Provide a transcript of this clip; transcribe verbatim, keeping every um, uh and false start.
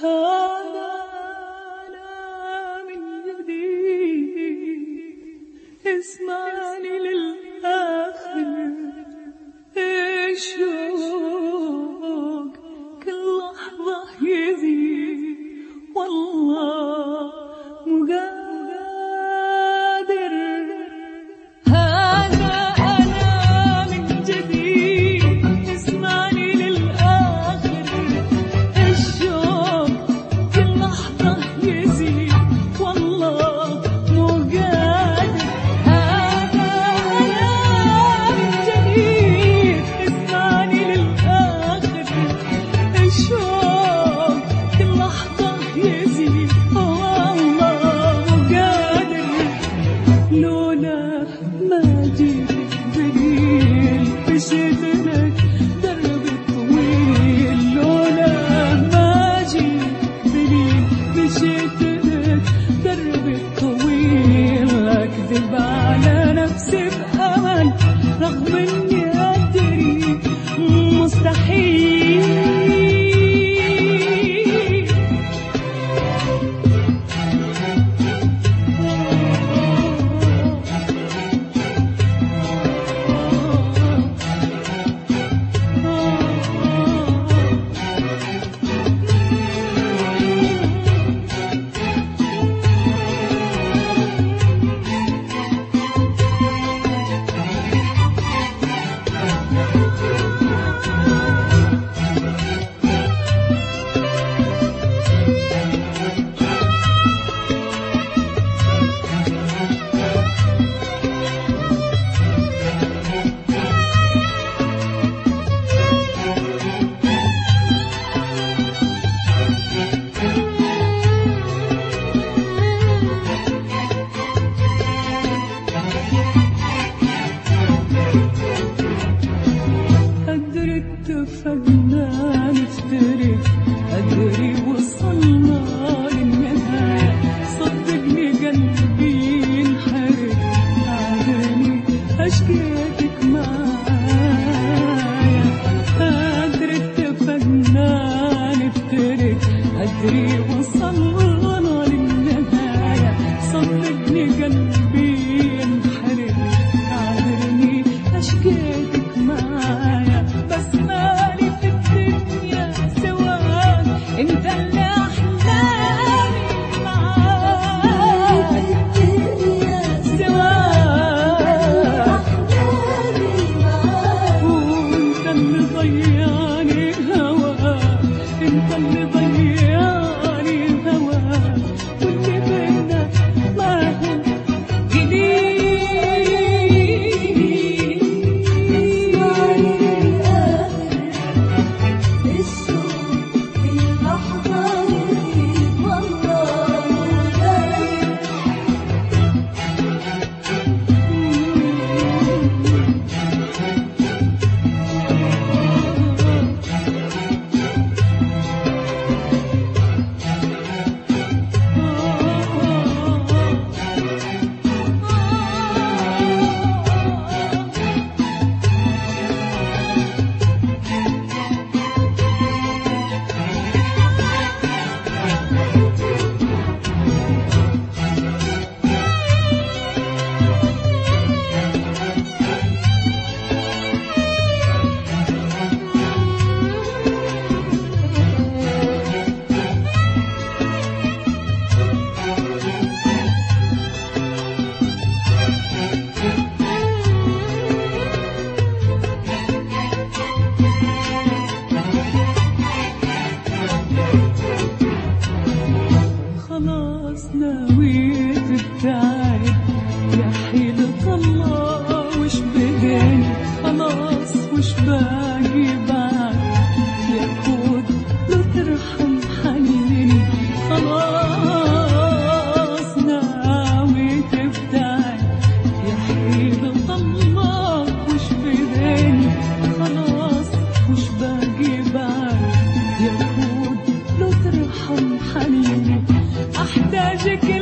هذا أنا من جديد، اسمعني للآخر. الشوق كل لحظة يزيد، والله مو قادر. هذا أنا من جديد، اسمعني للآخر. الشوق كل لحظة يزيد، والله مو قادر. هذا أنا من جديد، اسمعني للآخر. الشوق كل لحظة يزيد، والله مو قادر. لولا ما جيت دليل مشيت لك درب طويل. لولا ما جيت دليل مشيت لك درب طويل. أكذب على نفسي بأمل رغم إني أدري مستحيل. اتفقنا نفترق، أدري وصلنا للنهاية. صدقني قلبي ينحرق، عادني أشكيتك معايا. أدري اتفقنا نفترق، أدري وصلنا للنهاية. صدقني قلبي ينحرق، عادني أشكيتك معايا. بس مالي في الدنيا سواك، انت اللي احلامي معاك. سواك وانت اللي ضيعني هواك، انت اللي ضيعني هواك. واللي بينا ما هو خلاص نويت ابتعد. يا حيلة الله وش بقاني، خلاص وش باقي بعد. يا كود لو ترحم حنيني، خلاص نويت ابتعد. يا حيلة الله وش بقاني، خلاص وش باقي بعد. يا كود لو ترحم حنيني، أحتاجك